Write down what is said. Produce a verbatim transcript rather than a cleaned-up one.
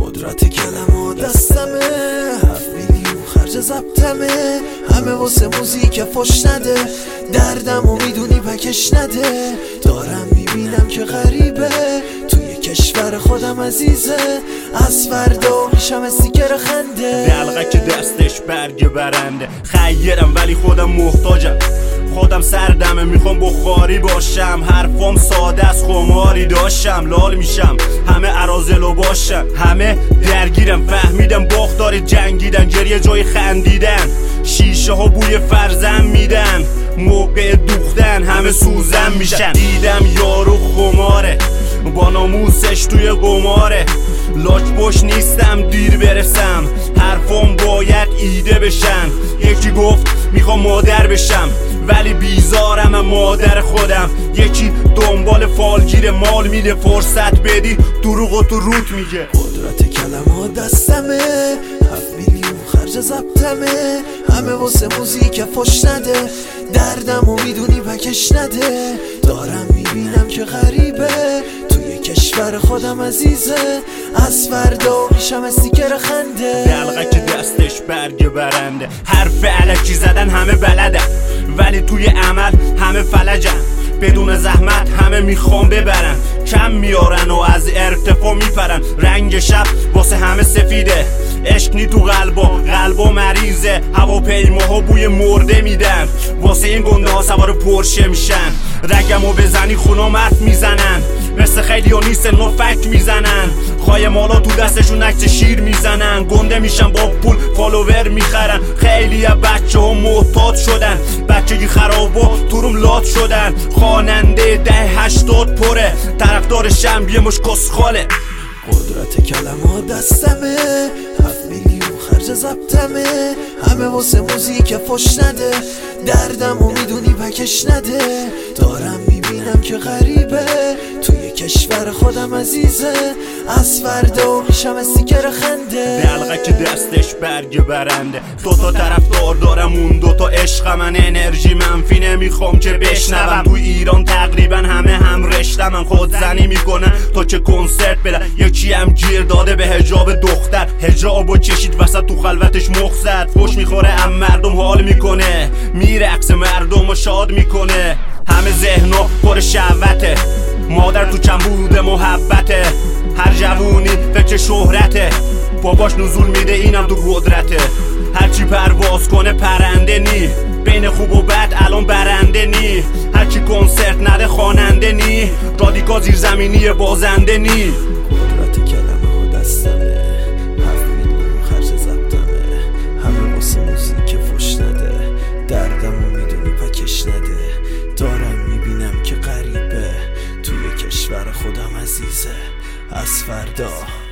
قدرت کلمه دستمه، هفت میلیون خرج ضبطمه، همه واسه موزیک فش نده، دردمو میدونی پکش نده، دارم میبینم که غریبه توی کشور خودم عزیزه، از فردا میشم استیکر خنده، دلقه که دستش برگ برنده، خیرم ولی خودم محتاجم، خودم سردمه میخوام بخاری باشم، حرفام ساده از خماری داشتم، لال میشم همه اراذلو باشم، همه درگیرم فهمیدم باختار جنگیدن، گریه جای خندیدن، شیشه ها بوی فرزن میدن، موقع دوختن همه سوزن میشن، دیدم یارو خماره با ناموسش توی قماره، لاک پشت نیستم دیر برسم، حرفام باید ایده بشن، یکی گفت میخوام مادر بشم ولی بیزارم مادر خودم، یکی دنبال فالگیر مال میده، فرصت بدی دروغ تو روت میگه. قدرت کلمه دستمه، هفت میلیون خرج ضبطمه، همه واسه موزیک فش نده، دردمو میدونی پکش نده، دارم میبینم که غریبه توی کشور خودم عزیزه، از فردا میشم استیکر خنده، دلقه که دستش برگ برنده، حرف الکی زدن همه بلدن ولی توی عمل همه فلجن، بدون زحمت همه میخوام ببرن، کم میارن و از ارتفاع میپرن، رنگ شب واسه همه سفیده، عشق نی تو قلبا قلبا مریضه، هواپیماها بوی مرده میدن، واسه این گنده ها سوار پرشه میشن، رگمو بزنی خونا مرد میزنن، مثل خیلی ها نیستن نفک میزنن، خواهی مالا تو دستشون عکس شیر میزنن، گنده میشن با پول فالوور میخرن، خیلی ها بچه ها محتاط شدن، بچگی خرابا تو روم لات شدن، خواننده ده هشتاد پره، طرفدار شنبه مش کسخاله. قدرت کلمه دستمه، هفت میلیون خرج ضبطمه، همه واسه موزیک فش نده، دردمو میدونی پکش نده، دارم میبینم که غریبه توی کشور خودم عزیزه، از فردا میشم استیکر خنده، دلقه که دستش برگ برنده، دوتا طرفدار دارم اون دوتا عشق، من انرژی منفی نمیخوام که بشنوم، تو ایران تقریبا همه هم رشته من خودزنی میکنن تا که کنسرت بدن، یکی هم گیر داده به حجاب دختر، حجابو چشید وسط تو خلوتش مخزد، فوش میخوره ام مردم حال میکنه، میره عکس مردم شاد میکنه، همه ذهنا پر شهوته، مادر تو کمبود محبته، هر جوونی فکر شهرته، باباش نزول میده اینم تو قدرته، هرچی پرواز کنه پرنده نی، بین خوب و بد الان برنده نی، هرچی کنسرت نده خواننده نی، رادیکا زیر زمینی بازنده نی. قدرت کلمه و دستمه، هفت میلیون خرج ضبطمه، همه واسه موزیک فش نده، دردمو میدونی پکش نده، دارم میبینم که غریبه توی کشور خودم عزیزه، از فردا